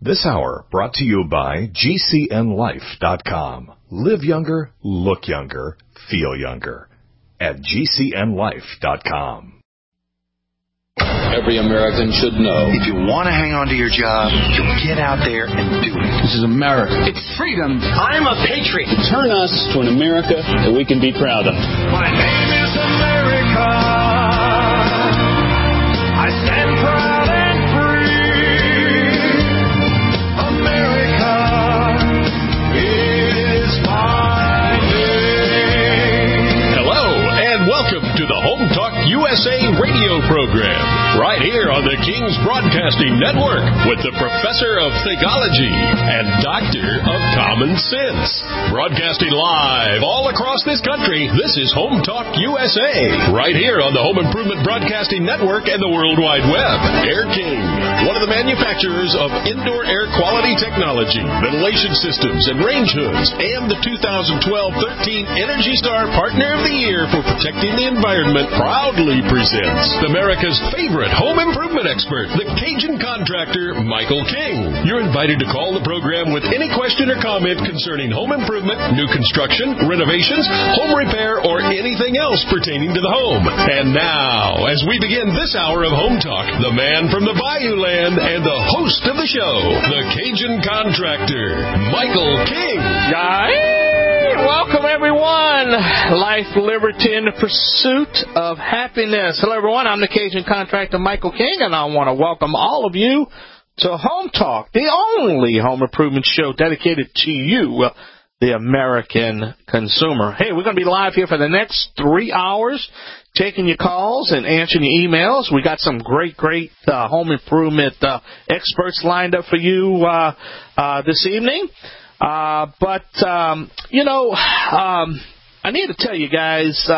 This hour brought to you by GCNLife.com. Live younger, look younger, feel younger. At GCNLife.com. Every American should know. If you want to hang on to your job, you get out there and do it. This is America. It's freedom. I'm a patriot. Turn us to an America that we can be proud of. My name is America. I stand proud and free. America is my name. Hello, and welcome to the Home Talk USA radio program, right here on the King's Broadcasting Network with the Professor of Theology and Doctor of Common Sense. Broadcasting live all across this country, this is Home Talk USA, right here on the Home Improvement Broadcasting Network and the World Wide Web. Air King, one of the manufacturers of indoor air quality technology, ventilation systems, and range hoods, and the 2012-13 Energy Star Partner of the Year for protecting the environment, proudly presents America's favorite home improvement expert, the Cajun contractor, Michael King. You're invited to call the program with any question or comment concerning home improvement, new construction, renovations, home repair, or anything else pertaining to the home. And now, as we begin this hour of Home Talk, the man from the Bayou Land and the host of the show, the Cajun contractor, Michael King. Welcome, everyone. Life, liberty, and the pursuit of happiness. Hello, everyone. I'm the Cajun contractor, Michael King, and I want to welcome all of you to Home Talk, the only home improvement show dedicated to you, the American consumer. Hey, we're going to be live here for the next 3 hours, taking your calls and answering your emails. We got some great home improvement experts lined up for you this evening. I need to tell you guys,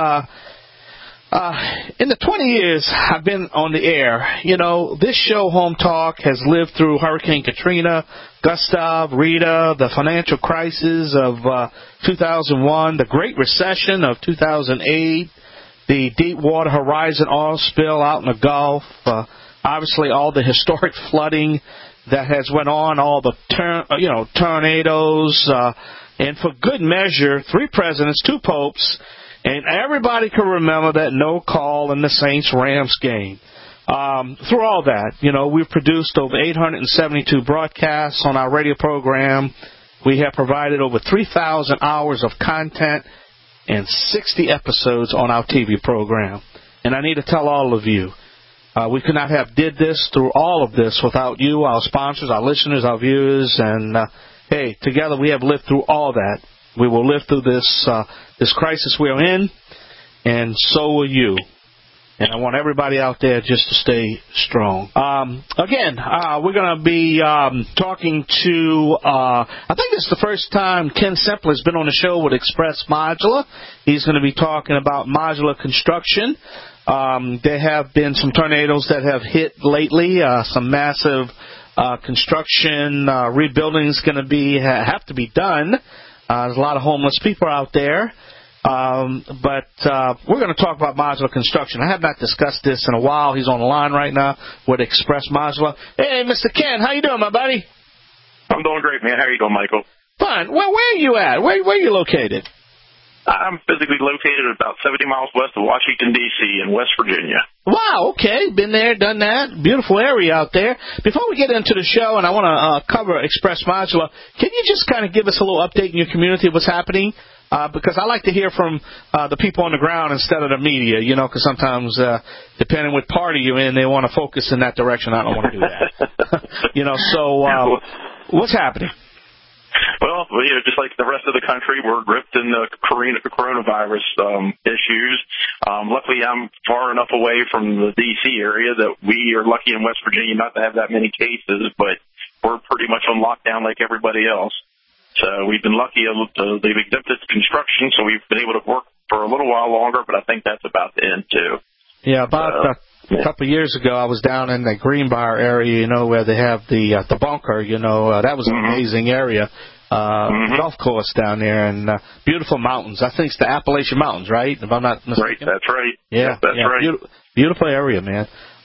in the 20 years I've been on the air, this show, Home Talk, has lived through Hurricane Katrina, Gustav, Rita, the financial crisis of 2001, the Great Recession of 2008, the Deepwater Horizon oil spill out in the Gulf, obviously all the historic flooding that has went on, all the tornadoes, and for good measure, 3 presidents, 2 popes, and everybody can remember that no call in the Saints-Rams game. Through all that, we've produced over 872 broadcasts on our radio program. We have provided over 3,000 hours of content and 60 episodes on our TV program. And I need to tell all of you, we could not have did this through all of this without you, our sponsors, our listeners, our viewers, and hey, together we have lived through all that. We will live through this crisis we are in, and so will you. And I want everybody out there just to stay strong. We're going to be talking to, I think this is the first time Ken Semple has been on the show with Express Modular. He's going to be talking about modular construction. There have been some tornadoes that have hit lately, some massive construction, rebuilding is going to have to be done. There's a lot of homeless people out there. But we're going to talk about modular construction. I have not discussed this in a while. He's on the line right now with Express Modular. Hey, Mr. Ken, how you doing, my buddy? I'm doing great, man. How are you doing, Michael? Fine. Well, where are you at? Where are you located? I'm physically located about 70 miles west of Washington, D.C. in West Virginia. Wow, okay. Been there, done that. Beautiful area out there. Before we get into the show, and I want to cover Express Modular, can you just kind of give us a little update in your community of what's happening? Because I like to hear from the people on the ground instead of the media, because sometimes, depending what party you're in, they want to focus in that direction. I don't want to do that. What's happening? Well, just like the rest of the country, we're gripped in the coronavirus issues. Luckily, I'm far enough away from the D.C. area that we are lucky in West Virginia not to have that many cases, but we're pretty much on lockdown like everybody else. So we've been lucky. They've exempted construction, so we've been able to work for a little while longer, but I think that's about to end, too. Yeah, a couple of years ago, I was down in the Greenbrier area, where they have the bunker, that was an amazing area. Golf course down there, and beautiful mountains. I think it's the Appalachian Mountains, right? If I'm not mistaken. Right, that's right. Yeah, that's right. Beautiful area, man.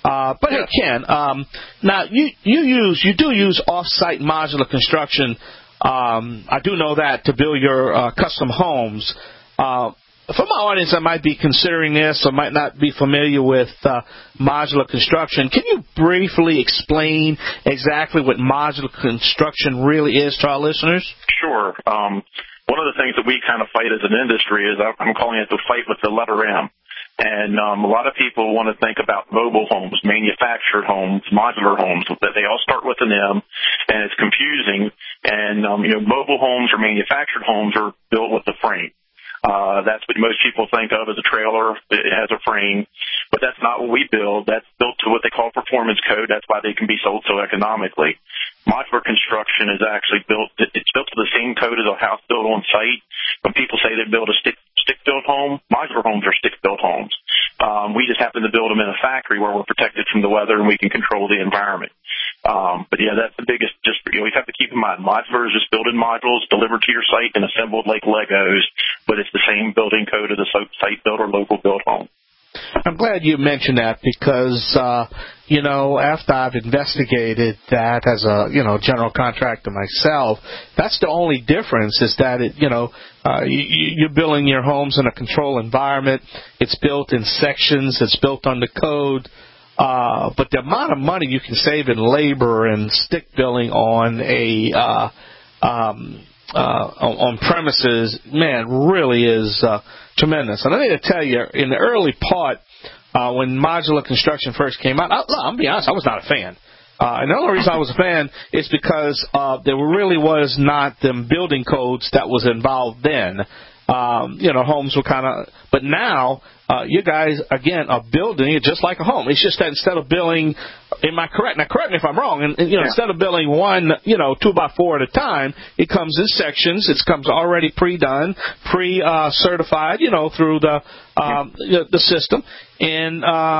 But hey, Ken, now you do use off-site modular construction. I do know that to build your custom homes. For my audience that might be considering this or might not be familiar with modular construction, can you briefly explain exactly what modular construction really is to our listeners? Sure. One of the things that we kind of fight as an industry is I'm calling it the fight with the letter M. And a lot of people want to think about mobile homes, manufactured homes, modular homes, but they all start with an M, and it's confusing. And, mobile homes or manufactured homes are built with a frame. That's what most people think of as a trailer. It has a frame, but that's not what we build. That's built to what they call performance code. That's why they can be sold so economically. Modular construction is actually it's built to the same code as a house built on site. When people say they build a stick-built home, modular homes are stick-built homes. We just happen to build them in a factory where we're protected from the weather and we can control the environment. But yeah, that's the biggest, you always have to keep in mind, modular is just built in modules, delivered to your site and assembled like Legos, but it's the same building code as a site-built or local-built home. I'm glad you mentioned that because, after I've investigated that as a, general contractor myself, that's the only difference is that, you're building your homes in a controlled environment. It's built in sections. It's built under code. But the amount of money you can save in labor and stick building on on premises, man, really is tremendous. And I need to tell you, in the early part, when modular construction first came out, I'll be honest, I was not a fan. And the only reason I was a fan is because there really was not them building codes that was involved then. Homes were kind of, but now you guys again are building it just like a home. It's just that instead of building, am I correct? Now correct me if I'm wrong. And instead of building one, 2x4 at a time, it comes in sections. It comes already pre-done, certified, through the system. And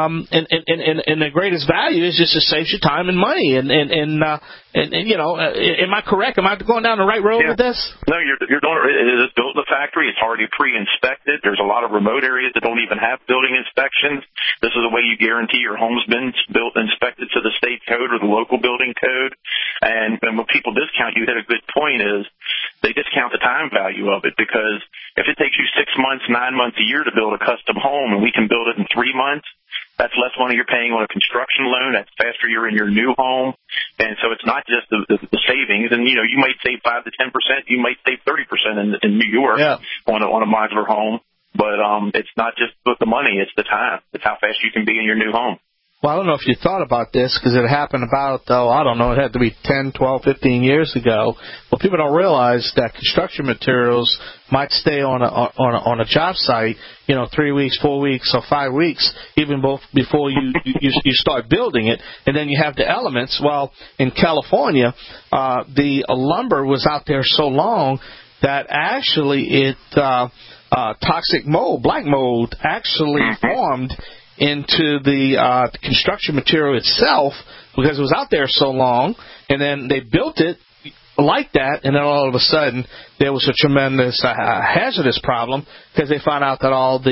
the greatest value is just it saves you time and money. And am I correct? Am I going down the right road with this? No, you're doing it. It is built in the factory. It's already pre-inspected. There's a lot of remote areas that don't even have building inspections. This is the way you guarantee your home's been built inspected to the state code or the local building code. And when people discount, you hit a good point, is they discount the time value of it, because if it takes you 6 months, 9 months, a year to build a custom home and we can build it in 3 months, that's less money you're paying on a construction loan. That's faster you're in your new home. And so it's not just the savings. And, you might save 5 to 10%. You might save 30% in New York on a modular home. But it's not just the money. It's the time. It's how fast you can be in your new home. Well, I don't know if you thought about this because it happened about, it had to be 10, 12, 15 years ago. Well, people don't realize that construction materials might stay on a job site, 3 weeks, 4 weeks, or 5 weeks, even before you start building it. And then you have the elements. Well, in California, the lumber was out there so long that actually toxic mold, black mold, actually formed into the construction material itself because it was out there so long, and then they built it like that, and then all of a sudden there was a tremendous hazardous problem because they found out that all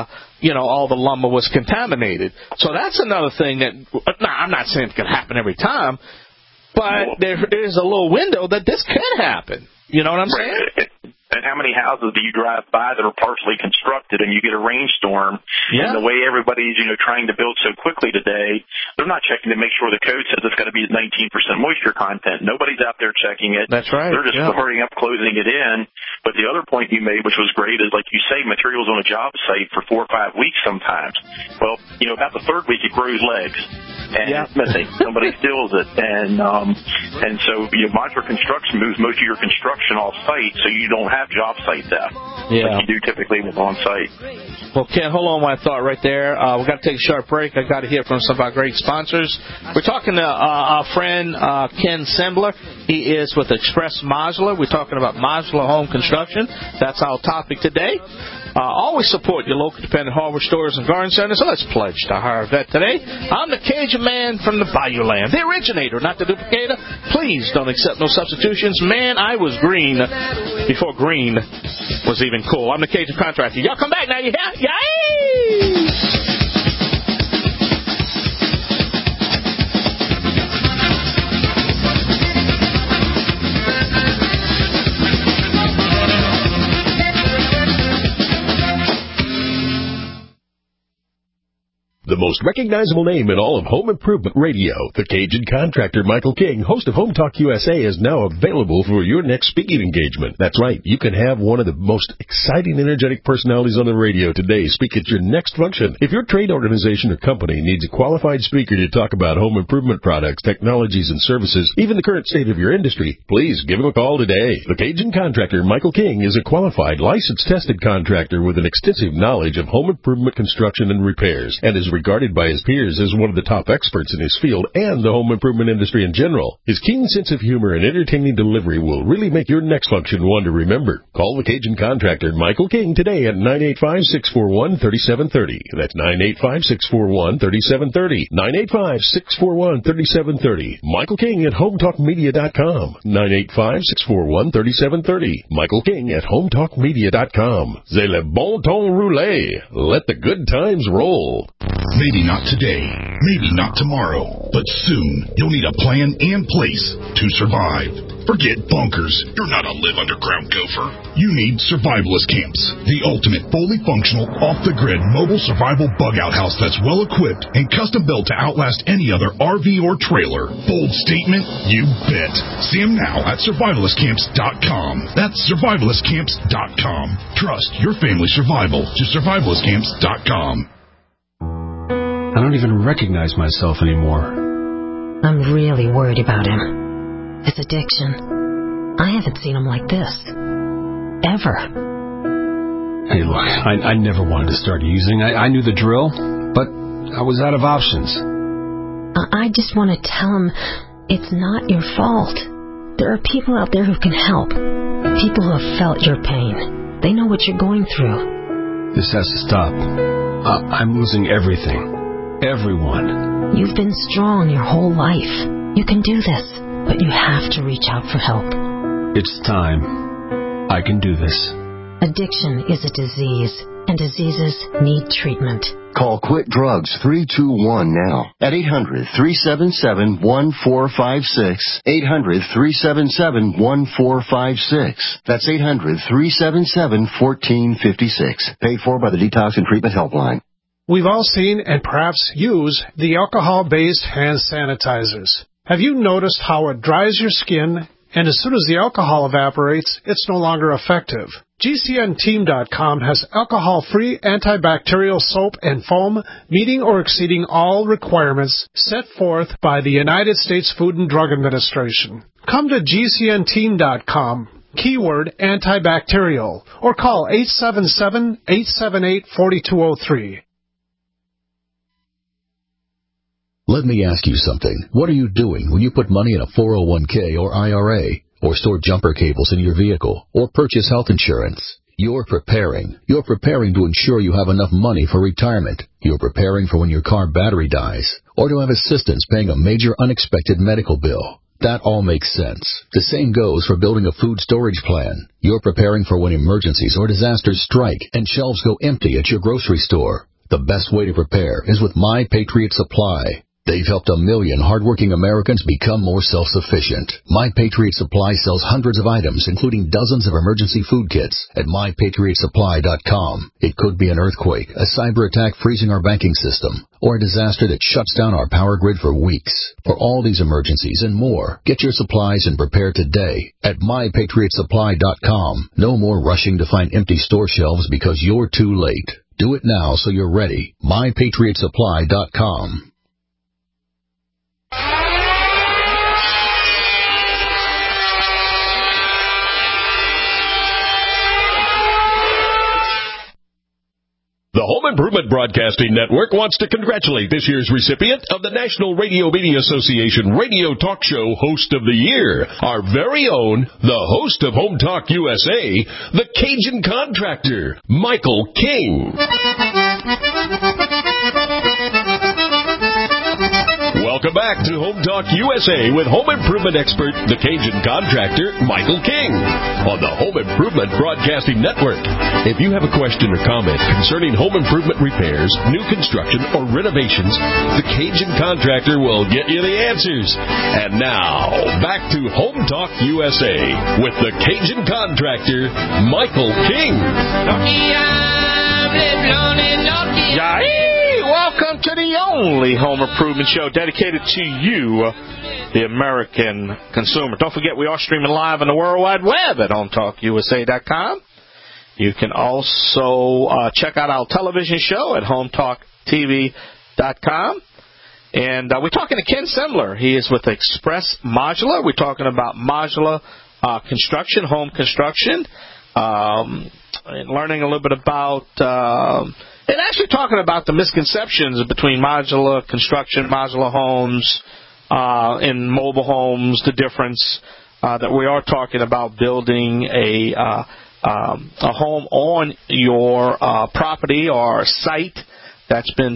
the lumber was contaminated. So that's another thing that, I'm not saying it can happen every time, but there is a little window that this can happen. You know what I'm saying? And how many houses do you drive by that are partially constructed and you get a rainstorm? Yeah. And the way everybody's, trying to build so quickly today, they're not checking to make sure the code says it's got to be 19% moisture content. Nobody's out there checking it. That's right. They're just hurrying up, closing it in. But the other point you made, which was great, is like you say, materials on a job site for 4 or 5 weeks sometimes. Well, about the third week it grows legs. And it's missing. Somebody steals it. And so modular construction moves most of your construction off site, so you don't have job site theft like you do typically with on site. Well, Ken, hold on my thought right there. We've got to take a short break. I've got to hear from some of our great sponsors. We're talking to our friend Ken Sembler. He is with Express Modular. We're talking about modular home construction. That's our topic today. Always support your local dependent hardware stores and garden centers. So let's pledge to hire a vet today. I'm the Cajun man from the Bayou Land, the originator, not the duplicator. Please don't accept no substitutions. Man, I was green before green was even cool. I'm the Cajun contractor. Y'all come back now. You hear? Yay! most recognizable name in all of home improvement radio, the Cajun Contractor Michael King, host of Home Talk USA, is now available for your next speaking engagement. That's right. You can have one of the most exciting, energetic personalities on the radio today speak at your next function. If your trade organization or company needs a qualified speaker to talk about home improvement products, technologies, and services, even the current state of your industry, please give him a call today. The Cajun Contractor Michael King is a qualified, licensed, tested contractor with an extensive knowledge of home improvement construction and repairs, and is regarded by his peers as one of the top experts in his field and the home improvement industry in general. His keen sense of humor and entertaining delivery will really make your next function one to remember. Call the Cajun Contractor Michael King today at 985-641-3730. That's 985-641-3730. 985-641-3730. Michael King at HomeTalkMedia.com. 985-641-3730. Michael King at HomeTalkMedia.com. C'est le bon ton roulé. Let the good times roll. Maybe not today, maybe not tomorrow, but soon you'll need a plan in place to survive. Forget bunkers. You're not a live underground gopher. You need survivalist camps, the ultimate fully functional, off-the-grid mobile survival bug-out house that's well-equipped and custom-built to outlast any other RV or trailer. Bold statement? You bet. See them now at survivalistcamps.com. That's survivalistcamps.com. Trust your family's survival to survivalistcamps.com. I don't even recognize myself anymore. I'm really worried about him. His addiction. I haven't seen him like this. Ever. Hey, look, I never wanted to start using. I knew the drill, but I was out of options. I just want to tell him it's not your fault. There are people out there who can help. People who have felt your pain. They know what you're going through. This has to stop. I'm losing everything. Everyone. You've been strong your whole life. You can do this, but you have to reach out for help. It's time. I can do this. Addiction is a disease, and diseases need treatment. Call Quit Drugs 321 now at 800-377-1456. 800-377-1456. That's 800-377-1456. Paid for by the Detox and Treatment Helpline. We've all seen and perhaps use the alcohol-based hand sanitizers. Have you noticed how it dries your skin, and as soon as the alcohol evaporates, it's no longer effective? GCNteam.com has alcohol-free antibacterial soap and foam meeting or exceeding all requirements set forth by the United States Food and Drug Administration. Come to GCNteam.com, keyword antibacterial, or call 877-878-4203. Let me ask you something. What are you doing when you put money in a 401k or IRA, or store jumper cables in your vehicle, or purchase health insurance? You're preparing. You're preparing to ensure you have enough money for retirement. You're preparing for when your car battery dies, or to have assistance paying a major unexpected medical bill. That all makes sense. The same goes for building a food storage plan. You're preparing for when emergencies or disasters strike and shelves go empty at your grocery store. The best way to prepare is with My Patriot Supply. They've helped 1 million hardworking Americans become more self-sufficient. My Patriot Supply sells hundreds of items, including dozens of emergency food kits at MyPatriotSupply.com. It could be an earthquake, a cyber attack freezing our banking system, or a disaster that shuts down our power grid for weeks. For all these emergencies and more, get your supplies and prepare today at MyPatriotSupply.com. No more rushing to find empty store shelves because you're too late. Do it now so you're ready. MyPatriotSupply.com. The Home Improvement Broadcasting Network wants to congratulate this year's recipient of the National Radio Media Association Radio Talk Show Host of the Year, our very own, the host of Home Talk USA, the Cajun Contractor, Michael King. Welcome back to Home Talk USA with home improvement expert, the Cajun Contractor, Michael King, on the Home Improvement Broadcasting Network. If you have a question or comment concerning home improvement repairs, new construction, or renovations, the Cajun Contractor will get you the answers. And now, back to Home Talk USA with the Cajun Contractor, Michael King. Welcome welcome to the only home improvement show dedicated to you, the American consumer. Don't forget, we are streaming live on the World Wide Web at HometalkUSA.com. You can also check out our television show at HometalkTV.com. And we're talking to Ken Semler. He is with Express Modular. We're talking about modular construction, home construction, and learning a little bit about and actually talking about the misconceptions between modular construction, modular homes, and mobile homes, the difference that we are talking about building a home on your property or site that's been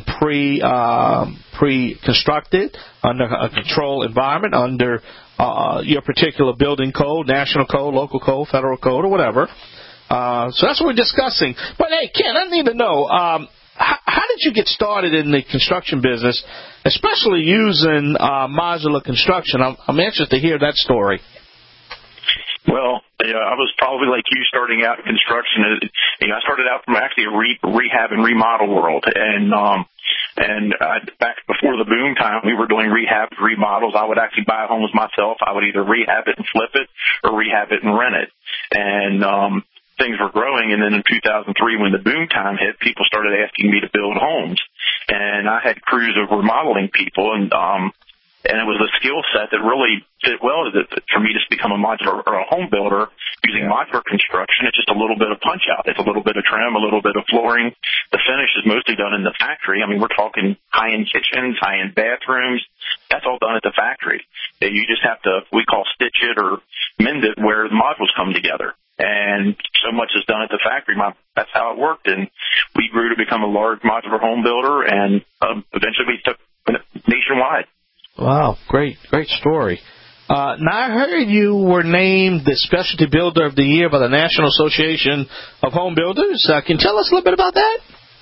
pre-constructed under a controlled environment, under your particular building code, national code, local code, federal code, or whatever. So that's what we're discussing. But, hey, Ken, I need to know, how did you get started in the construction business, especially using modular construction? I'm anxious to hear that story. Well, I was probably like you starting out in construction. I started out from actually a rehab and remodel world. And back before the boom time, we were doing rehab remodels. I would actually buy homes myself. I would either rehab it and flip it or rehab it and rent it. And things were growing. And then in 2003, when the boom time hit, people started asking me to build homes. And I had crews of remodeling people, and it was a skill set that really fit well for me to become a modular or a home builder using modular construction. It's just a little bit of punch out. It's a little bit of trim, a little bit of flooring. The finish is mostly done in the factory. I mean, we're talking high-end kitchens, high-end bathrooms. That's all done at the factory. You just have to, we call stitch it or mend it where the modules come together. And so much is done at the factory. That's how it worked. And we grew to become a large modular home builder, and eventually we took nationwide. Wow, great story. Now, I heard you were named the Specialty Builder of the Year by the National Association of Home Builders. Can you tell us a little bit about that?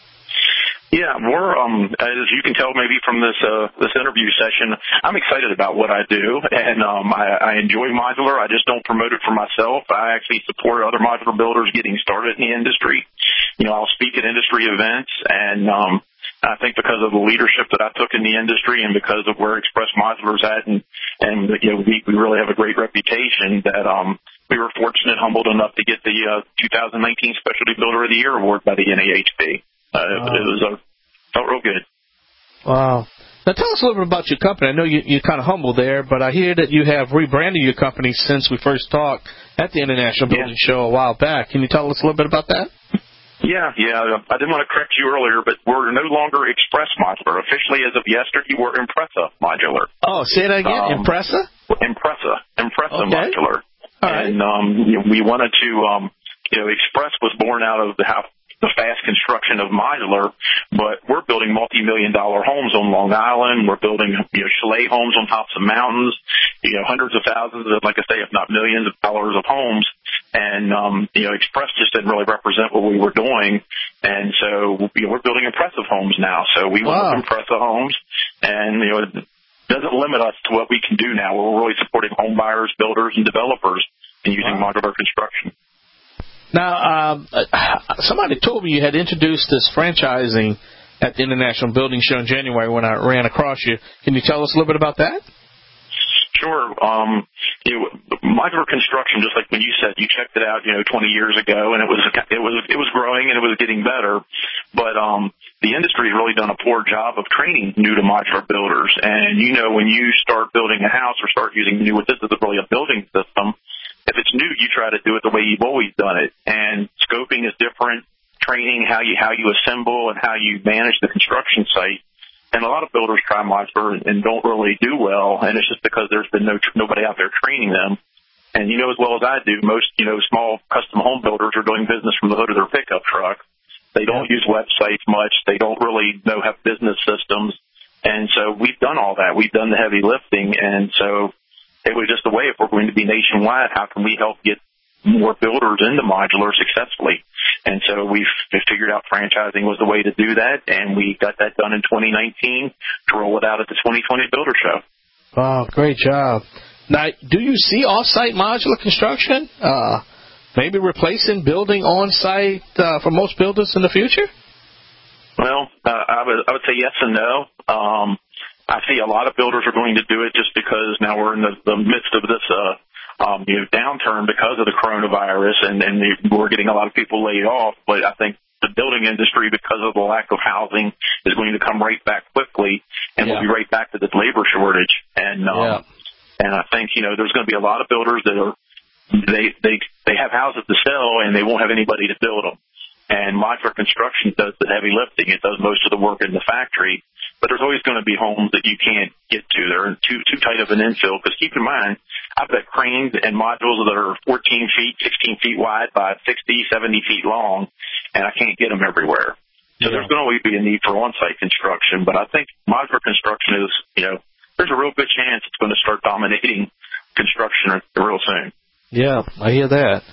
Yeah, we're, as you can tell maybe from this interview session, I'm excited about what I do, and I enjoy modular. I just don't promote it for myself. I actually support other modular builders getting started in the industry. I'll speak at industry events, and I think because of the leadership that I took in the industry and because of where Express Modular is at, and we really have a great reputation that we were fortunate, humbled enough to get the 2019 Specialty Builder of the Year award by the NAHB. It felt real good. Wow. Now tell us a little bit about your company. I know you're kind of humble there, but I hear that you have rebranded your company since we first talked at the International Building Show a while back. Can you tell us a little bit about that? Yeah. I didn't want to correct you earlier, but we're no longer Express Modular. Officially, as of yesterday, we're Impressa Modular. Oh, say that again. Impressa? Impressa okay. Modular. All right. And we wanted to, Express was born out of the fast construction of modular, but we're building multi-million-dollar homes on Long Island. We're building, chalet homes on tops of mountains, hundreds of thousands of, like I say, if not millions of dollars of homes. And, Express just didn't really represent what we were doing. And so, we're building impressive homes now. So we want impressive homes, and, it doesn't limit us to what we can do now. We're really supporting home buyers, builders, and developers in using modular construction. Now, somebody told me you had introduced this franchising at the International Building Show in January when I ran across you. Can you tell us a little bit about that? Sure. Modular construction, just like when you said, you checked it out, 20 years ago, and it was growing and it was getting better. But the industry has really done a poor job of training new to modular builders. And when you start building a house or start using this is really a building system. If it's new, you try to do it the way you've always done it. And scoping is different, training, how you assemble and how you manage the construction site. And a lot of builders try modular and don't really do well, and it's just because there's been nobody out there training them. And as well as I do, most, small custom home builders are doing business from the hood of their pickup truck. They don't use websites much. They don't really have business systems. And so we've done all that. We've done the heavy lifting. And so it was just a way, if we're going to be nationwide, how can we help get more builders into modular successfully? And so we figured out franchising was the way to do that, and we got that done in 2019 to roll it out at the 2020 Builder Show. Wow, great job. Now, do you see off-site modular construction maybe replacing building on-site for most builders in the future? Well, I would say yes and no. I see a lot of builders are going to do it just because now we're in the midst of this downturn because of the coronavirus, and we're getting a lot of people laid off. But I think the building industry, because of the lack of housing, is going to come right back quickly, and we'll be right back to this labor shortage. And I think there's going to be a lot of builders that are they have houses to sell and they won't have anybody to build them. And modular construction does the heavy lifting. It does most of the work in the factory. But there's always going to be homes that you can't get to. They're too tight of an infill. Because keep in mind, I've got cranes and modules that are 14 feet, 16 feet wide by 60, 70 feet long, and I can't get them everywhere. So there's going to always be a need for on-site construction. But I think modular construction is, there's a real good chance it's going to start dominating construction real soon. Yeah, I hear that.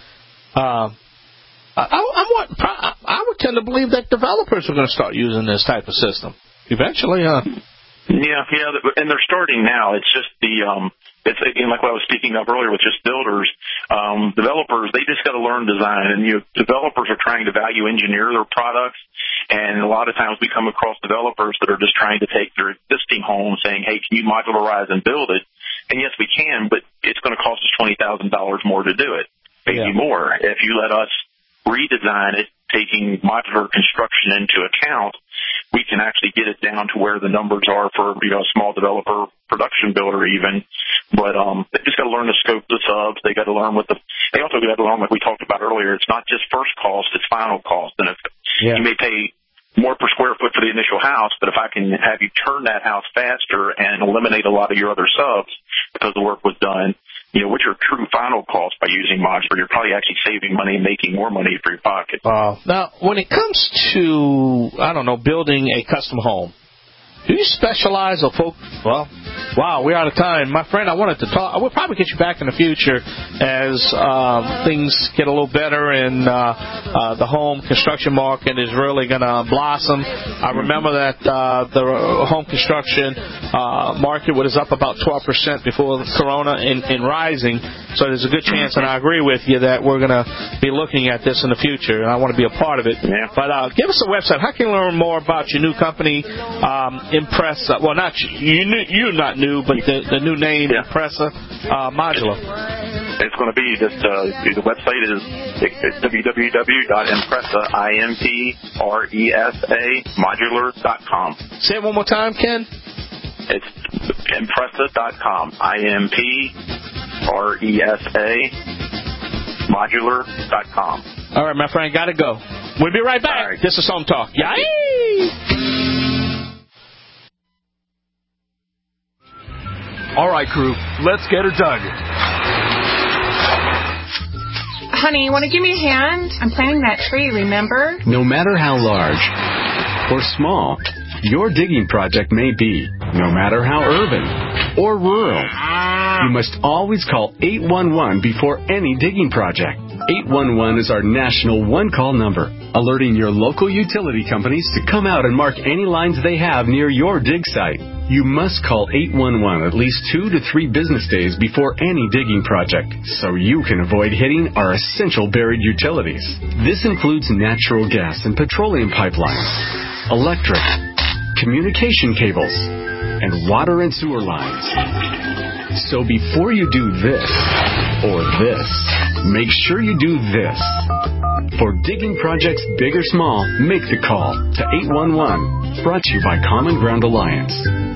I would tend to believe that developers are going to start using this type of system eventually. Yeah, and they're starting now. It's just it's again like what I was speaking of earlier with just builders, developers. They just got to learn design, and developers are trying to value engineer their products. And a lot of times we come across developers that are just trying to take their existing home, saying, "Hey, can you modularize and build it?" And yes, we can, but it's going to cost us $20,000 more to do it, maybe more. If you let us redesign it, taking modular construction into account, we can actually get it down to where the numbers are for a small developer, production builder even. But they just got to learn the scope of the subs. They got to learn they also got to learn, like we talked about earlier, it's not just first cost, it's final cost. And you may pay more per square foot for the initial house, but if I can have you turn that house faster and eliminate a lot of your other subs because the work was done, what's your true final cost by using modular? You're probably actually saving money and making more money for your pocket. Now, when it comes to, building a custom home, do you specialize or focus? Well, wow, we're out of time. My friend, I wanted to talk. We'll probably get you back in the future as things get a little better and the home construction market is really going to blossom. I remember that the home construction market was up about 12% before the corona and rising. So there's a good chance, and I agree with you, that we're going to be looking at this in the future, and I want to be a part of it. Yeah. But give us a website. How can you learn more about your new company, Impressa? Well, not you're not new, but the new name, Impressa Modular. It's going to be just the website is www.impressa modular.com. Say it one more time, Ken. It's Impressa.com. IMPRESA modular.com. All right, my friend, gotta go. We'll be right back. Right. This is Home Talk. Yay! All right, crew, let's get her dug. Honey, you want to give me a hand? I'm planting that tree, remember? No matter how large or small your digging project may be, no matter how urban or rural, you must always call 811 before any digging project. 811 is our national one-call number, alerting your local utility companies to come out and mark any lines they have near your dig site. You must call 811 at least 2 to 3 business days before any digging project, so you can avoid hitting our essential buried utilities. This includes natural gas and petroleum pipelines, electric, communication cables, and water and sewer lines. So before you do this or this, make sure you do this. For digging projects big or small, make the call to 811. Brought to you by Common Ground Alliance.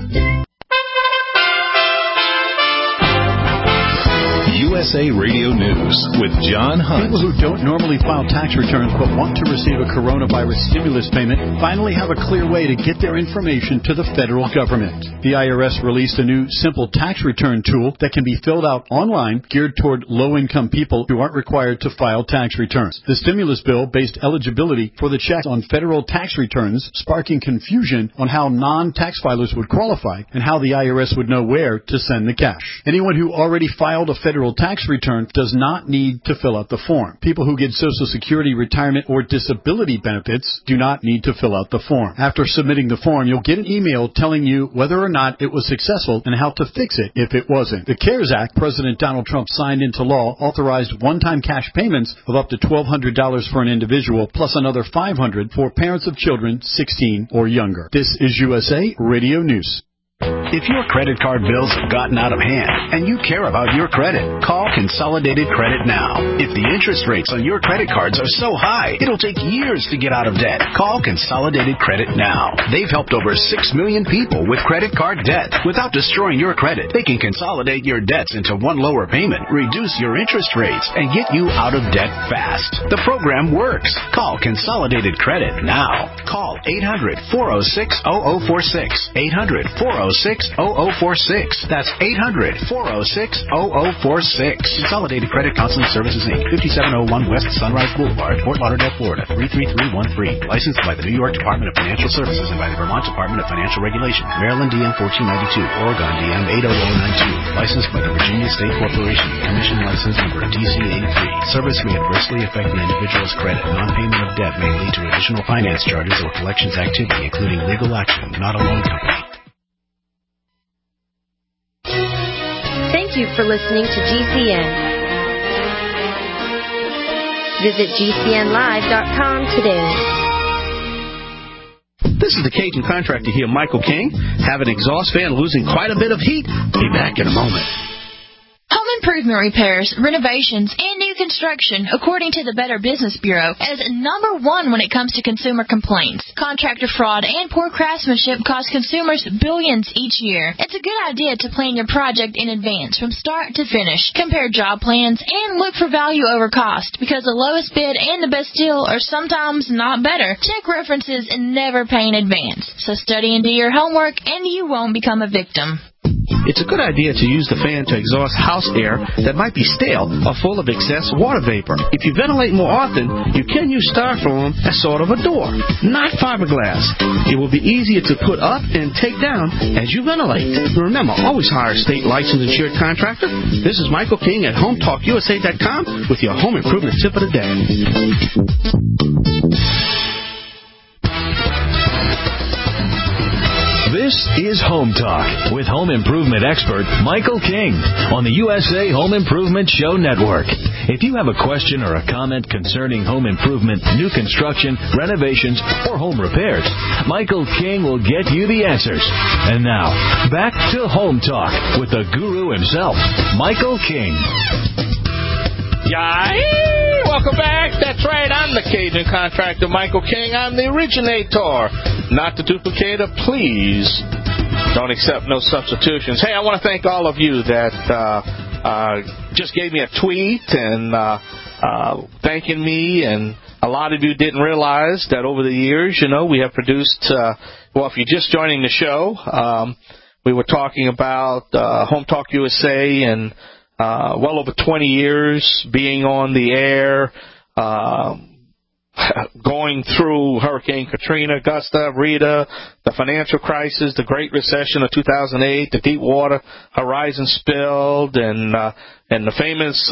USA Radio News with John Hunt. People who don't normally file tax returns but want to receive a coronavirus stimulus payment finally have a clear way to get their information to the federal government. The IRS released a new simple tax return tool that can be filled out online, geared toward low-income people who aren't required to file tax returns. The stimulus bill based eligibility for the check on federal tax returns, sparking confusion on how non-tax filers would qualify and how the IRS would know where to send the cash. Anyone who already filed a federal tax tax return does not need to fill out the form. People who get Social Security, retirement, or disability benefits do not need to fill out the form. After submitting the form, you'll get an email telling you whether or not it was successful and how to fix it if it wasn't. The CARES Act President Donald Trump signed into law authorized one-time cash payments of up to $1,200 for an individual, plus another $500 for parents of children 16 or younger. This is USA Radio News. If your credit card bills have gotten out of hand and you care about your credit, call Consolidated Credit now. If the interest rates on your credit cards are so high, it'll take years to get out of debt. Call Consolidated Credit now. They've helped over 6 million people with credit card debt. Without destroying your credit, they can consolidate your debts into one lower payment, reduce your interest rates, and get you out of debt fast. The program works. Call Consolidated Credit now. Call 800-406-0046. 800-406-0046. That's 800-406-0046. Consolidated Credit Counseling Services, Inc., 5701 West Sunrise Boulevard, Fort Lauderdale, Florida, 33313. Licensed by the New York Department of Financial Services and by the Vermont Department of Financial Regulation. Maryland DM 1492. Oregon DM 80092. Licensed by the Virginia State Corporation. Commission license number DC83. Service may adversely affect the individual's credit. Non-payment of debt may lead to additional finance charges or collections activity, including legal action, not a loan company. Thank you for listening to GCN. Visit GCNlive.com today. This is the Cajun Contractor here, Michael King. Have an exhaust fan losing quite a bit of heat? Be back in a moment. Home improvement repairs, renovations, and new construction, according to the Better Business Bureau, is number one when it comes to consumer complaints. Contractor fraud and poor craftsmanship cost consumers billions each year. It's a good idea to plan your project in advance from start to finish. Compare job plans and look for value over cost, because the lowest bid and the best deal are sometimes not better. Check references and never pay in advance. So study and do your homework, and you won't become a victim. It's a good idea to use the fan to exhaust house air that might be stale or full of excess water vapor. If you ventilate more often, you can use styrofoam as sort of a door, not fiberglass. It will be easier to put up and take down as you ventilate. Remember, always hire a state licensed insured contractor. This is Michael King at HomeTalkUSA.com with your home improvement tip of the day. This is Home Talk with home improvement expert Michael King on the USA Home Improvement Show Network. If you have a question or a comment concerning home improvement, new construction, renovations, or home repairs, Michael King will get you the answers. And now, back to Home Talk with the guru himself, Michael King. Yay! Welcome back. That's right. I'm the Cajun Contractor, Michael King. I'm the originator, not the duplicator. Please don't accept no substitutions. Hey, I want to thank all of you that just gave me a tweet and thanking me. And a lot of you didn't realize that over the years, we have produced, if you're just joining the show, we were talking about Home Talk USA and well over 20 years being on the air, going through Hurricane Katrina, Gustav, Rita, the financial crisis, the Great Recession of 2008, the Deepwater Horizon spilled, and the famous,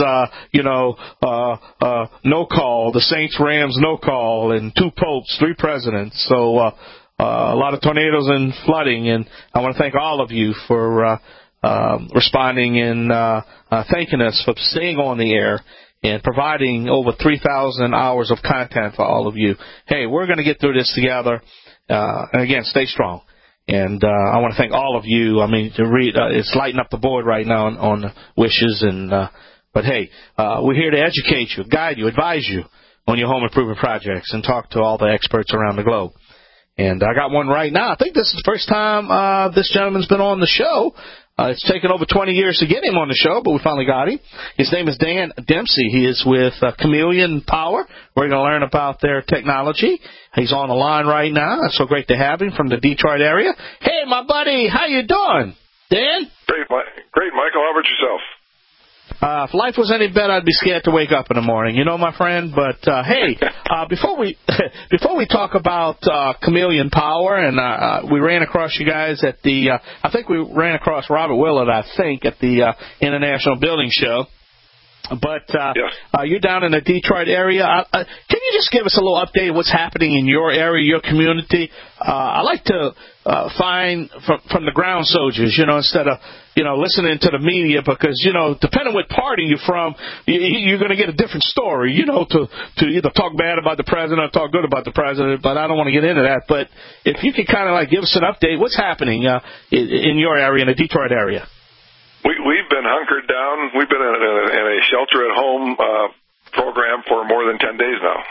no call, the Saints-Rams no call, and 2 popes, 3 presidents. So a lot of tornadoes and flooding, and I want to thank all of you for responding and thanking us for staying on the air and providing over 3,000 hours of content for all of you. Hey, we're going to get through this together. And again, stay strong. And I want to thank all of you. I mean, to read, it's lighting up the board right now on the wishes. But hey, we're here to educate you, guide you, advise you on your home improvement projects, and talk to all the experts around the globe. And I got one right now. I think this is the first time this gentleman's been on the show. It's taken over 20 years to get him on the show, but we finally got him. His name is Dan Dempsey. He is with Chameleon Power. We're going to learn about their technology. He's on the line right now. It's so great to have him from the Detroit area. Hey, my buddy, how you doing? Dan? Great, Michael. How about yourself? If life was any better, I'd be scared to wake up in the morning, my friend. But hey, before we talk about Chameleon Power, and we ran across you guys at the, I think we ran across Robert Willard, at the International Building Show, But you're down in the Detroit area. Can you just give us a little update of what's happening in your area, your community? I like to find from the ground soldiers, instead of, listening to the media, because, depending what party you're from, you're going to get a different story, to either talk bad about the president or talk good about the president, but I don't want to get into that. But if you could kind of give us an update, what's happening in your area, in the Detroit area? We've been hunkered down. We've been in a shelter-at-home program for more than 10 days now.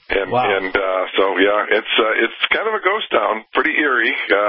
It's kind of a ghost town, pretty eerie.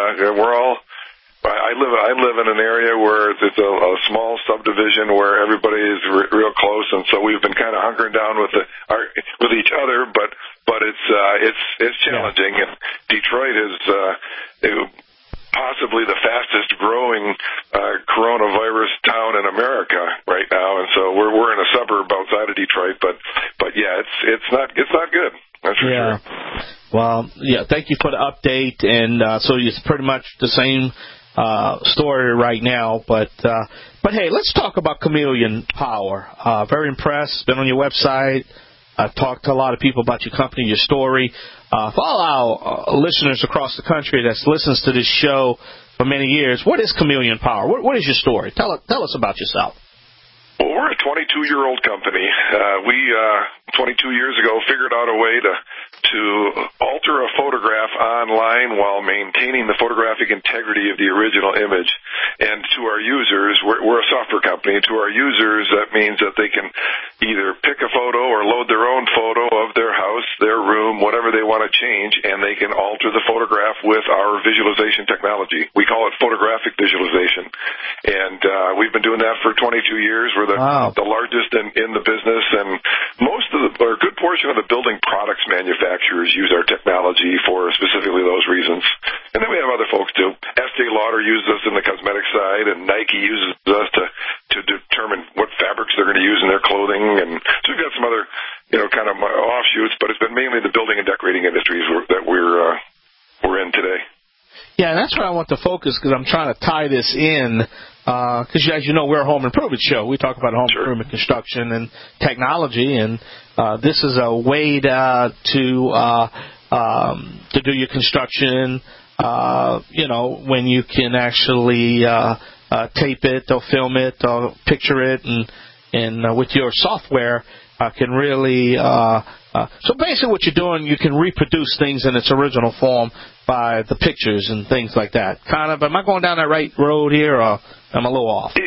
I live in an area where it's a small subdivision where everybody is real close, and so we've been kind of hunkering down with each other. But it's challenging. And Detroit is possibly the fastest growing coronavirus town in America right now, and so we're in a suburb outside of Detroit. But it's not good. That's for sure. Well, thank you for the update. And so it's pretty much the same story right now. But hey, let's talk about Chameleon Power. Very impressed. Been on your website. I've talked to a lot of people about your company, your story. For all our listeners across the country that listens to this show for many years, what is Chameleon Power? What is your story? Tell us about yourself. Well, we're a 22-year-old company. We 22 years ago figured out a way to alter a photograph online while maintaining the photographic integrity of the original image. And to our users, we're a software company. To our users, that means that they can either pick a photo or load their own photo of their house, their room, whatever they want to change, and they can alter the photograph with our visualization technology. We call it photographic visualization. And we've been doing that for 22 years. We're the largest in the business, and a good portion of the building products manufacturers use our technology for specifically those reasons. And then we have other folks too. Estee Lauder uses us in the cosmetic side, and Nike uses us to determine what fabrics they're going to use in their clothing. And so we've got some other, kind of offshoots, but it's been mainly the building and decorating industries that we're in today. Yeah, and that's where I want to focus, because I'm trying to tie this in. Because, as you know, we're a home improvement show. We talk about home improvement, construction, and technology, and this is a way to do your construction, when you can actually tape it or film it or picture it, and with your software can really so basically what you're doing, you can reproduce things in its original form by the pictures and things like that. Kind of, am I going down that right road here, or am I a little off?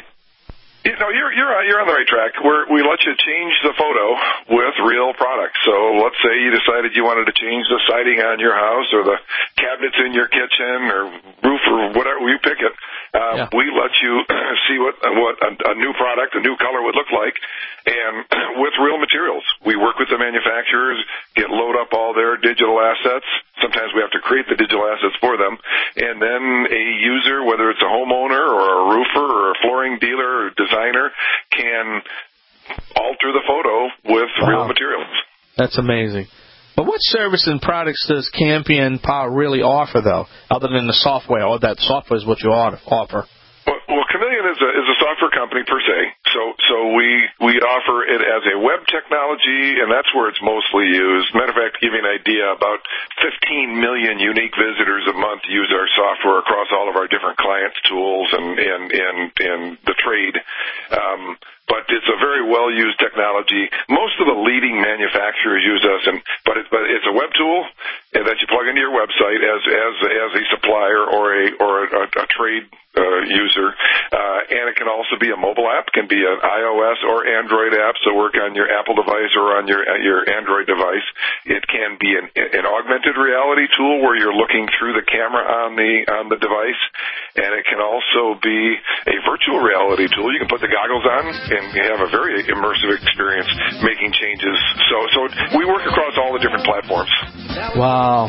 You're on the right track. We let you change the photo with real products. So let's say you decided you wanted to change the siding on your house or the cabinets in your kitchen or roof or whatever, you pick it. We let you see what a new product, a new color would look like, and with real materials. We work with the manufacturers, load up all their digital assets. Sometimes we have to create the digital assets for them. And then a user, whether it's a homeowner or a roofer or a flooring dealer or designer, can alter the photo with real materials. That's amazing. But what service and products does Chameleon Power really offer, though, other than the software, or that software is what you offer? Well, Chameleon is a software company per se. So we offer it as a web technology, and that's where it's mostly used. Matter of fact, to give you an idea, about 15 million unique visitors a month use our software across all of our different clients' tools and the trade. But it's a very well-used technology. Most of the leading manufacturers use us, but it's a web tool that you plug into your website as a supplier or a trade user, and it can also be a mobile app. It can be an iOS or Android app, so work on your Apple device or on your Android device. It can be an augmented reality tool where you're looking through the camera on the device, and it can also be a virtual reality tool. You can put the goggles on and you have a very immersive experience making changes. So we work across all the different platforms. Wow.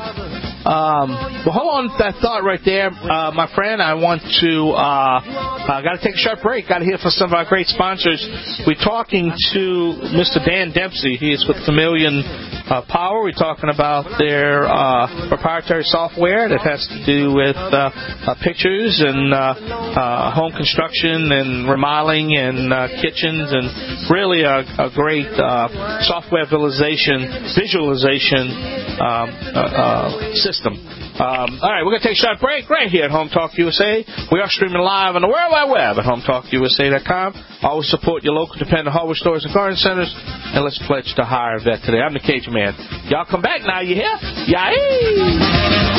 Well, hold on that thought right there, my friend. I want to got to take a short break. Got to hear from some of our great sponsors. We're talking to Mr. Dan Dempsey. He is with Chameleon Power. We're talking about their proprietary software that has to do with pictures and home construction and remodeling and kitchens, and really a great software visualization system. All right, we're going to take a short break right here at Home Talk USA. We are streaming live on the World Wide Web at HomeTalkUSA.com. Always support your local dependent hardware stores and garden centers. And let's pledge to hire a vet today. I'm the Cajun Man. Y'all come back now, you hear? Yay!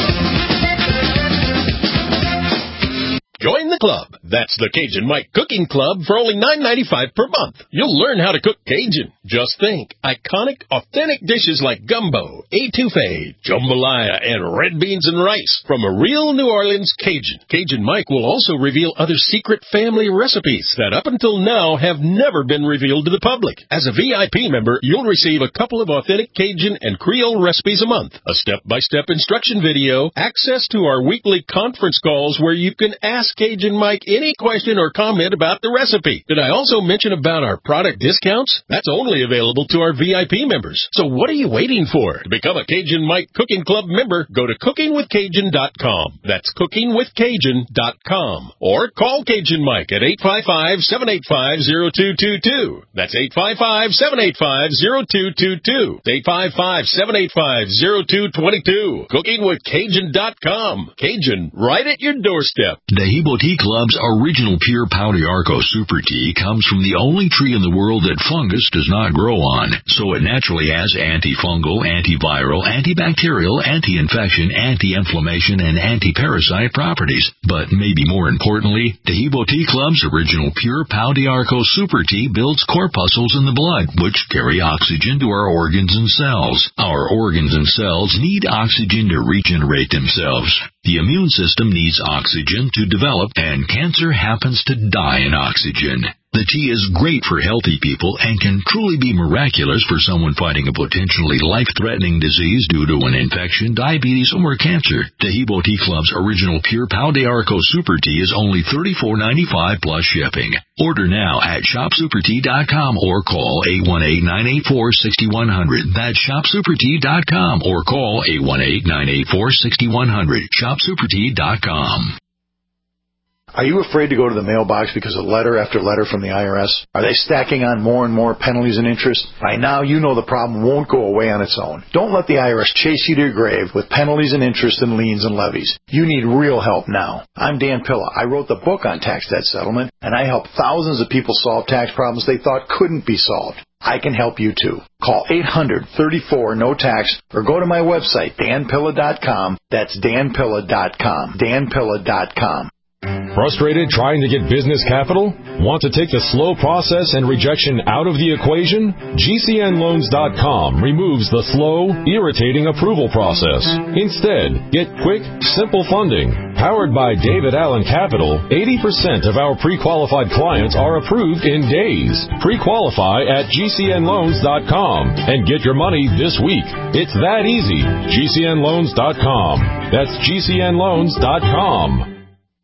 Join the club. That's the Cajun Mike Cooking Club for only $9.95 per month. You'll learn how to cook Cajun. Just think, iconic, authentic dishes like gumbo, etouffee, jambalaya, and red beans and rice from a real New Orleans Cajun. Cajun Mike will also reveal other secret family recipes that up until now have never been revealed to the public. As a VIP member, you'll receive a couple of authentic Cajun and Creole recipes a month, a step-by-step instruction video, access to our weekly conference calls where you can ask Cajun Mike any question or comment about the recipe. Did I also mention about our product discounts? That's only available to our VIP members. So what are you waiting for? To become a Cajun Mike Cooking Club member, go to cookingwithcajun.com. That's cookingwithcajun.com. Or call Cajun Mike at 855-785-0222. That's 855-785-0222. 855-785-0222. Cookingwithcajun.com. Cajun, right at your doorstep. Hebo Tea Club's original pure Pau d'Arco Super Tea comes from the only tree in the world that fungus does not grow on, so it naturally has antifungal, antiviral, antibacterial, anti-infection, anti-inflammation, and anti-parasite properties. But maybe more importantly, the Hebo Tea Club's original pure Pau d'Arco Super Tea builds corpuscles in the blood, which carry oxygen to our organs and cells. Our organs and cells need oxygen to regenerate themselves. The immune system needs oxygen to develop, and cancer happens to die in oxygen. The tea is great for healthy people and can truly be miraculous for someone fighting a potentially life-threatening disease due to an infection, diabetes, or cancer. The Hebo Tea Club's original pure Pau d'Arco Super Tea is only $34.95 plus shipping. Order now at shopsupertea.com or call 818-984-6100. That's shopsupertea.com or call 818-984-6100. Shopsupertea.com. Are you afraid to go to the mailbox because of letter after letter from the IRS? Are they stacking on more and more penalties and interest? By now, you know the problem won't go away on its own. Don't let the IRS chase you to your grave with penalties and interest and liens and levies. You need real help now. I'm Dan Pilla. I wrote the book on tax debt settlement, and I help thousands of people solve tax problems they thought couldn't be solved. I can help you too. Call 800-34-NO-TAX or go to my website, danpilla.com. That's danpilla.com. danpilla.com. Frustrated trying to get business capital? Want to take the slow process and rejection out of the equation? GCNloans.com removes the slow, irritating approval process. Instead, get quick, simple funding. Powered by David Allen Capital, 80% of our pre-qualified clients are approved in days. Pre-qualify at GCNloans.com and get your money this week. It's that easy. GCNloans.com. That's GCNloans.com.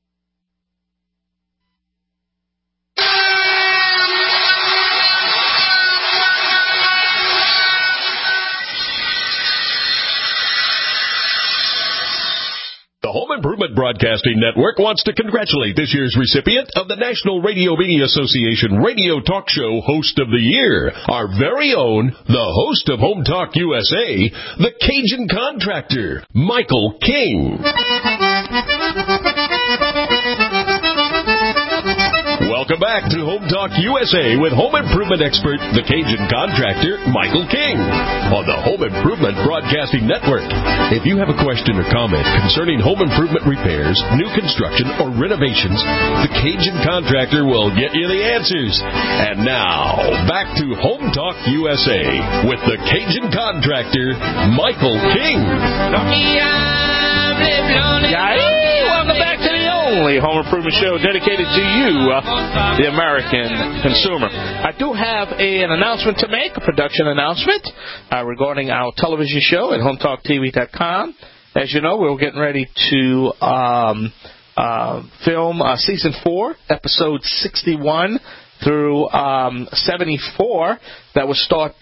The Home Improvement Broadcasting Network wants to congratulate this year's recipient of the National Radio Media Association Radio Talk Show Host of the Year, our very own, the host of Home Talk USA, the Cajun Contractor, Michael King. Welcome back to Home Talk USA with home improvement expert, the Cajun Contractor, Michael King, on the Home Improvement Broadcasting Network. If you have a question or comment concerning home improvement repairs, new construction, or renovations, the Cajun Contractor will get you the answers. And now, back to Home Talk USA with the Cajun Contractor, Michael King. Welcome back to the only home improvement show dedicated to you, the American consumer. I do have an announcement to make, a production announcement regarding our television show at HomeTalkTV.com. As you know, we're getting ready to film Season 4, Episode 61, through 74 that will start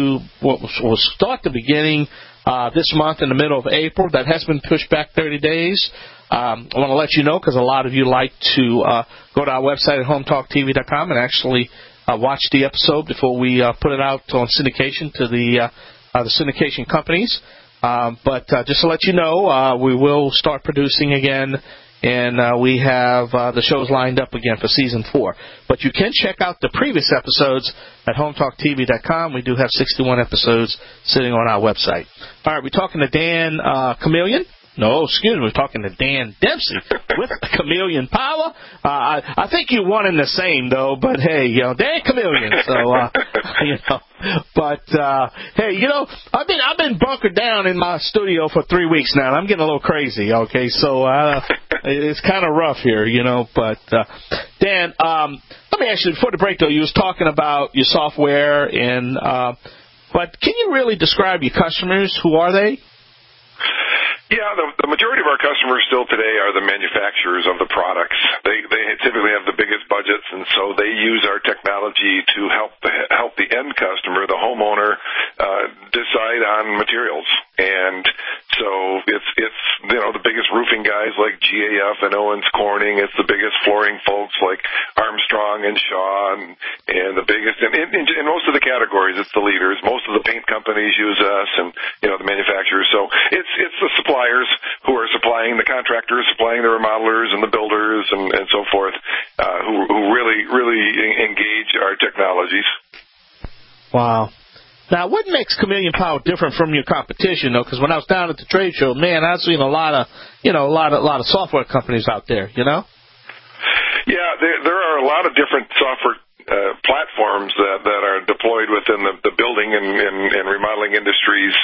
the beginning this month in the middle of April. That has been pushed back 30 days. I want to let you know because a lot of you like to go to our website at hometalktv.com and actually watch the episode before we put it out on syndication to the syndication companies. But just to let you know, we will start producing again, and we have the shows lined up again for Season 4. But you can check out the previous episodes at hometalktv.com. We do have 61 episodes sitting on our website. All right, we're talking to Dan Chameleon. No, excuse me, we're talking to Dan Dempsey with Chameleon Power. I think you're one and the same, though, but hey, Dan Chameleon. So, but hey, I've been bunkered down in my studio for 3 weeks now, and I'm getting a little crazy, okay? So, it's kind of rough here, but, Dan, let me ask you, before the break, though, you was talking about your software, but can you really describe your customers? Who are they? Yeah, the majority of our customers still today are the manufacturers of the products. They typically have the biggest budgets, and so they use our technology to help the end customer, the homeowner, decide on materials. And so it's the biggest roofing guys like GAF and Owens Corning. It's the biggest flooring folks like Armstrong and Shaw, and the biggest in most of the categories. It's the leaders. Most of the paint companies use us, and the manufacturers. So it's the suppliers who are supplying the contractors, supplying the remodelers and the builders and so forth, who really engage our technologies. Wow. Now, what makes Chameleon Power different from your competition, though? Because when I was down at the trade show, man, I've seen a lot of software companies out there. Yeah, there are a lot of different software platforms that are deployed within the building and remodeling industries.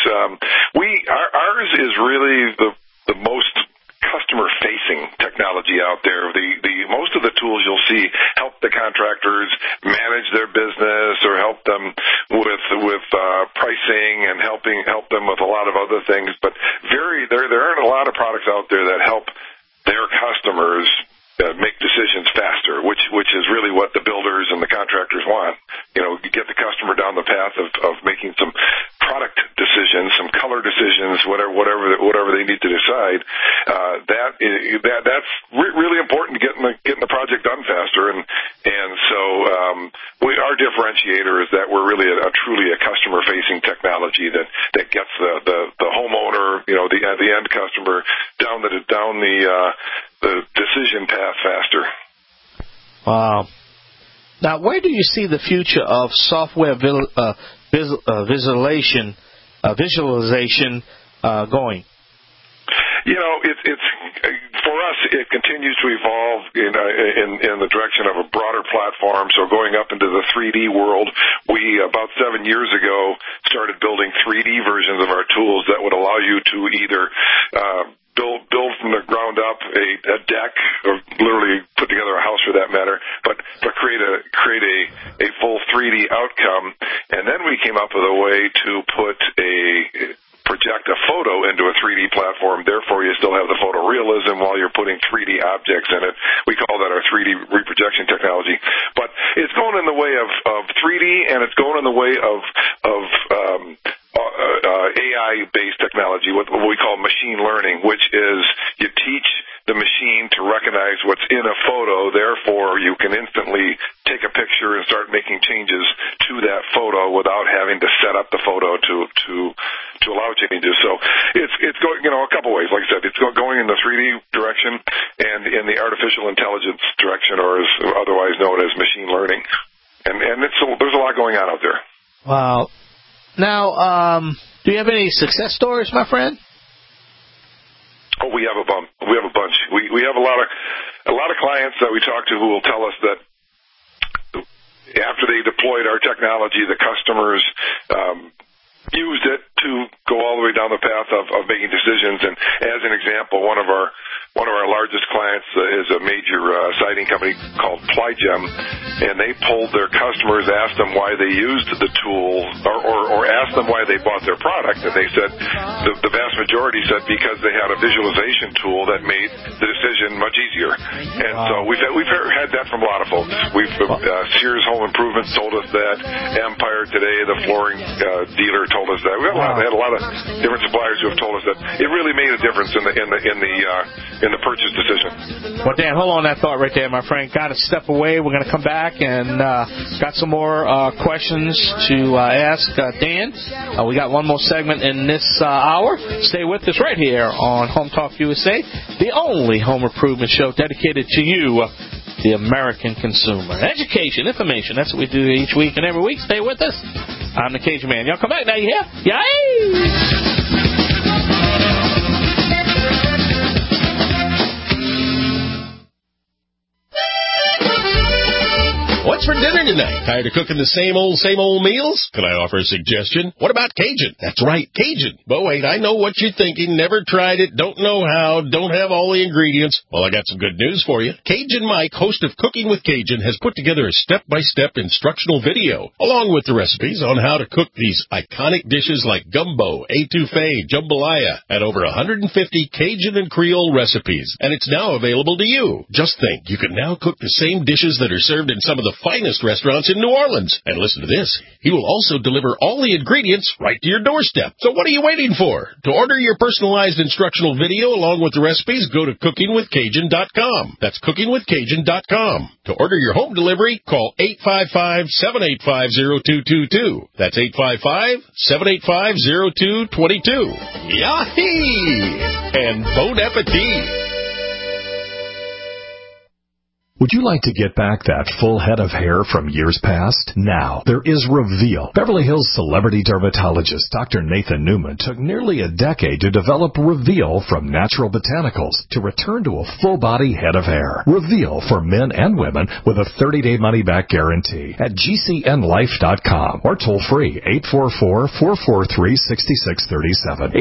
Ours is really the most customer-facing technology out there. The most of the tools you'll see help the contractors manage their business or help them with pricing and help them with a lot of other things. But there aren't a lot of products out there that help their customers make decisions faster, which is really what the builders and the contractors want. Get the customer down the path of making some product decisions, some color decisions, whatever they need to decide. That's really important to getting the project done faster. And so our differentiator is that we're really truly a customer-facing technology that gets the homeowner, the end customer down the decision path faster. Wow. Now, where do you see the future of software visualization going? It's for us. It continues to evolve in the direction of a broader platform. So going up into the 3D world, we about 7 years ago started building 3D versions of our tools that would allow you to either build from the ground up a deck, or literally put together a house for that matter, but create a full 3D outcome. And then we came up with a way to project a photo into a 3D platform. Therefore, you still have the photorealism while you're putting 3D objects in it. We call that our 3D reprojection technology. But it's going in the way of 3D, and it's going in the way of AI-based technology, what we call machine learning, which is you teach the machine to recognize what's in a photo. Therefore, you can instantly take a picture and start making changes to that photo without having to set up the photo to allow changes. So it's going a couple ways. Like I said, it's going in the 3D direction and in the artificial intelligence direction, or is otherwise known as machine learning. And there's a lot going on out there. Wow. Now, do you have any success stories, my friend? Oh, we have a bunch. We have a lot of clients that we talk to who will tell us that after they deployed our technology, the customers used it to go all the way down the path of making decisions. And as an example, one of our largest clients is a major siding company called Plygem, and they pulled their customers asked them why they used the tool or asked them why they bought their product, and they said the vast majority said because they had a visualization tool that made the decision much easier. And so we've had that from a lot of folks. Sears Home Improvement told us that. Empire today, the flooring dealer, told us that. We had a lot of different suppliers who have told us that it really made a difference in the purchase decision. Well, Dan, hold on that thought right there, my friend. Got to step away. We're going to come back and got some more questions to ask Dan. We got one more segment in this hour. Stay with us right here on Home Talk USA, the only home improvement show dedicated to you, the American consumer. Education, information, that's what we do each week and every week. Stay with us. I'm the Cajun Man. Y'all come back now, you hear? Yay! What's for dinner tonight? Tired of cooking the same old meals? Can I offer a suggestion? What about Cajun? That's right, Cajun. But wait, I know what you're thinking. Never tried it, don't know how, don't have all the ingredients. Well, I got some good news for you. Cajun Mike, host of Cooking with Cajun, has put together a step-by-step instructional video, along with the recipes on how to cook these iconic dishes like gumbo, etouffee, jambalaya, and over 150 Cajun and Creole recipes. And it's now available to you. Just think, you can now cook the same dishes that are served in some of the finest restaurants in New Orleans. And listen to this. He will also deliver all the ingredients right to your doorstep. So what are you waiting for? To order your personalized instructional video along with the recipes, go to cookingwithcajun.com. That's cookingwithcajun.com. To order your home delivery, call 855-785-0222. That's 855-785-0222. Yahee! And bon appetit! Would you like to get back that full head of hair from years past? Now, there is Reveal. Beverly Hills celebrity dermatologist Dr. Nathan Newman took nearly a decade to develop Reveal from natural botanicals to return to a full-body head of hair. Reveal for men and women with a 30-day money-back guarantee at GCNlife.com or toll-free 844-443-6637.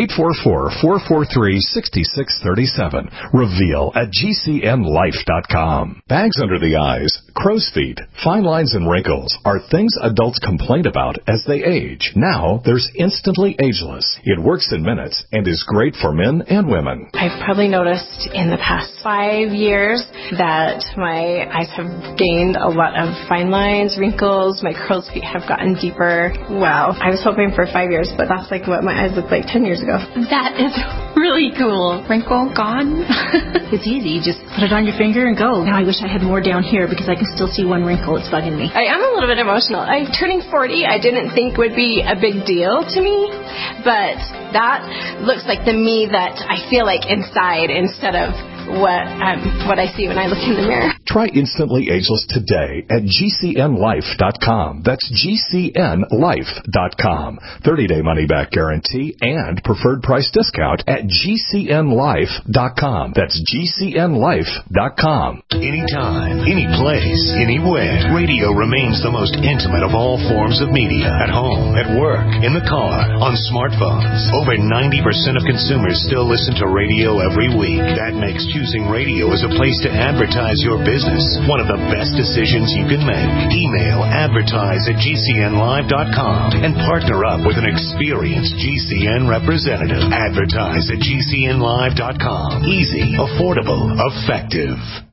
844-443-6637. Reveal at GCNlife.com. Bags under the eyes, crow's feet, fine lines and wrinkles are things adults complain about as they age. Now, there's Instantly Ageless. It works in minutes and is great for men and women. I've probably noticed in the past 5 years that my eyes have gained a lot of fine lines, wrinkles, my crow's feet have gotten deeper. Wow. I was hoping for 5 years, but that's like what my eyes looked like 10 years ago. That is really cool. Wrinkle gone. It's easy. Just put it on your finger and go. Now I wish I had more down here because I can still see one wrinkle. It's bugging me. I am a little bit emotional. Turning 40, I didn't think would be a big deal to me, but that looks like the me that I feel like inside instead of what I see when I look in the mirror. Try Instantly Ageless today at GCNlife.com. That's GCNlife.com. 30-day money-back guarantee and preferred price discount at GCNlife.com. That's GCNlife.com. Anytime, any place, anywhere, radio remains the most intimate of all forms of media. At home, at work, in the car, on smartphones. Over 90% of consumers still listen to radio every week. That makes choosing radio as a place to advertise your business one of the best decisions you can make. Email advertise@GCNlive.com and partner up with an experienced GCN representative. Advertise at GCNlive.com. Easy, affordable, effective.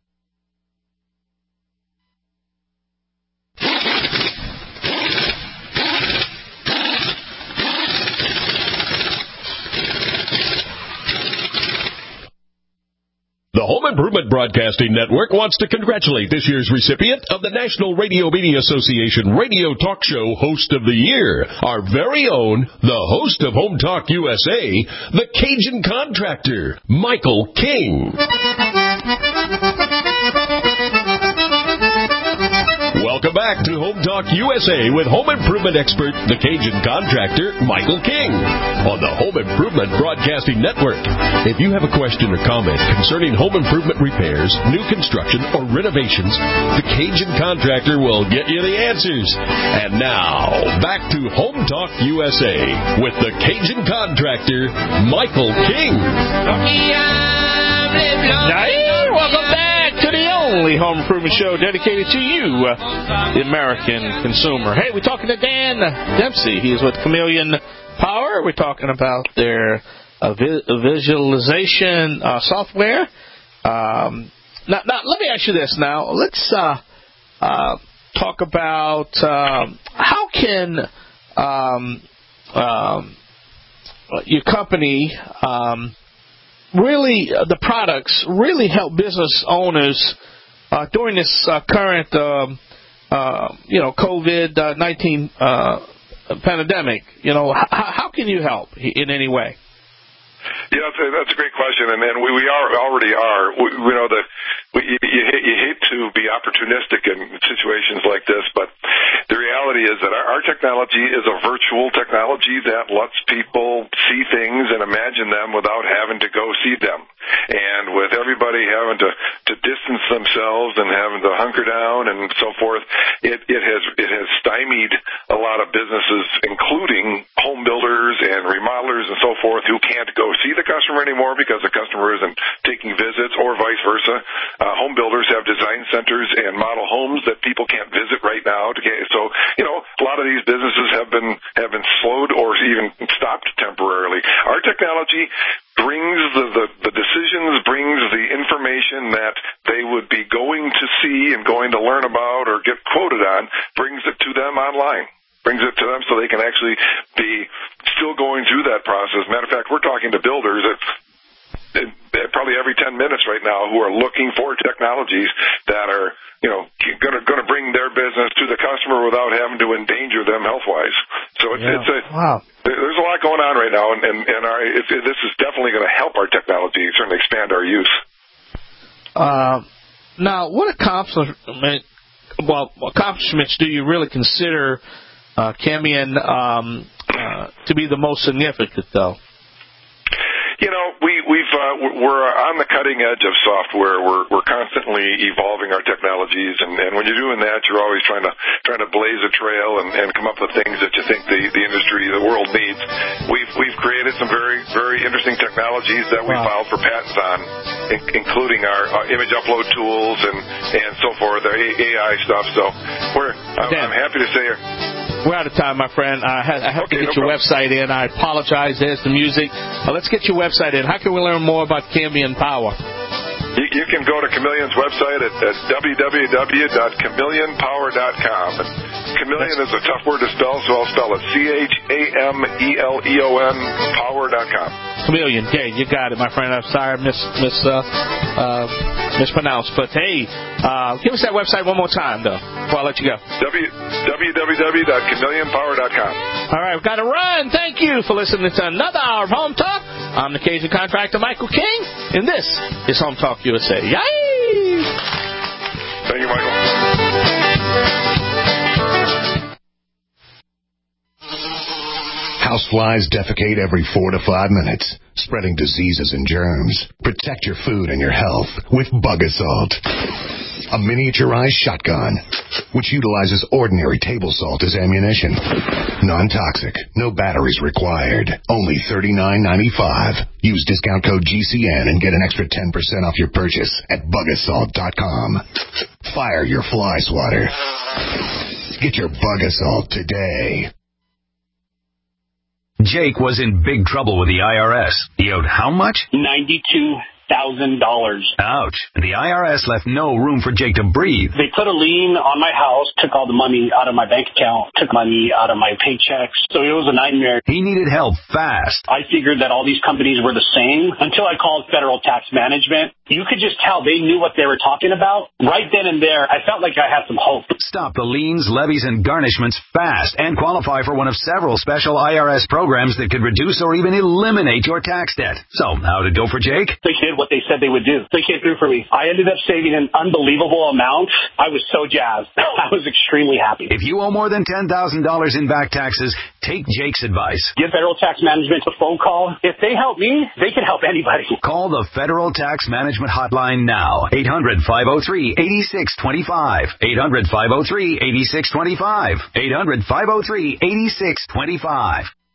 The Home Improvement Broadcasting Network wants to congratulate this year's recipient of the National Radio Media Association Radio Talk Show Host of the Year, our very own, the host of Home Talk USA, the Cajun Contractor, Michael King. Welcome back to Home Talk USA with home improvement expert, the Cajun Contractor, Michael King, on the Home Improvement Broadcasting Network. If you have a question or comment concerning home improvement repairs, new construction, or renovations, the Cajun Contractor will get you the answers. And now, back to Home Talk USA with the Cajun Contractor, Michael King. Welcome back to the only home improvement show dedicated to you, the American consumer. Hey, we're talking to Dan Dempsey. He's with Chameleon Power. We're talking about their visualization software. Now, let me ask you this. Now, let's talk about how can your company really, the products really help business owners during this current, COVID-19 pandemic. How can you help in any way? Yeah, that's a great question, and we already are. You hate to be opportunistic in situations like this, but the reality is that our technology is a virtual technology that lets people see things and imagine them without having to go see them. And with everybody having to distance themselves and having to hunker down and so forth, it has stymied a lot of businesses, including home builders and remodelers and so forth, who can't go see the customer anymore because the customer isn't taking visits, or vice versa. Home builders have design centers and model homes that people can't visit right now. So, a lot of these businesses have been slowed or even stopped temporarily. Our technology brings the decisions, brings the information that they would be going to see and going to learn about or get quoted on, brings it to them online. Brings it to them so they can actually be still going through that process. Matter of fact, we're talking to builders probably every 10 minutes right now who are looking for technologies that are, going to bring their business to the customer without having to endanger them health-wise. So there's a lot going on right now, and this is definitely going to help our technology certainly expand our use. Now, what accomplishments do you really consider Chameleon to be the most significant, though? We're on the cutting edge of software. We're constantly evolving our technologies, and when you're doing that, you're always trying to blaze a trail and come up with things that you think the industry, the world needs. We've created some very, very interesting technologies that we filed for patents on, including our image upload tools and so forth, our AI stuff. So I'm happy to say. We're out of time, my friend. I have to get your website in. I apologize. There's the music. Let's get your website in. How can we learn more about Chameleon Power? You can go to Chameleon's website at www.chameleonpower.com. Chameleon is a tough word to spell, so I'll spell it CHAMELEON power.com. Chameleon, okay, you got it, my friend. I'm sorry I mispronounced, but hey, give us that website one more time, though, before I let you go. www.chameleonpower.com. All right, we've got to run. Thank you for listening to another hour of Home Talk. I'm the Cajun contractor, Michael King, and this is Home Talk USA. Yay! Thank you, Michael. Houseflies defecate every 4 to 5 minutes, spreading diseases and germs. Protect your food and your health with Bug Assault, a miniaturized shotgun which utilizes ordinary table salt as ammunition. Non-toxic, no batteries required. Only $39.95. Use discount code GCN and get an extra 10% off your purchase at bugassault.com. Fire your fly swatter. Get your Bug Assault today. Jake was in big trouble with the IRS. He owed how much? $92,000. Ouch. The IRS left no room for Jake to breathe. They put a lien on my house, took all the money out of my bank account, took money out of my paychecks. So it was a nightmare. He needed help fast. I figured that all these companies were the same until I called Federal Tax Management. You could just tell they knew what they were talking about. Right then and there, I felt like I had some hope. Stop the liens, levies, and garnishments fast and qualify for one of several special IRS programs that could reduce or even eliminate your tax debt. So, how did it go for Jake? They did what they said they would do. They came through for me. I ended up saving an unbelievable amount. I was so jazzed. I was extremely happy. If you owe more than $10,000 in back taxes, take Jake's advice. Give Federal Tax Management a phone call. If they help me, they can help anybody. Call the Federal Tax Management hotline now. 800-503-8625. 800-503-8625. 800-503-8625.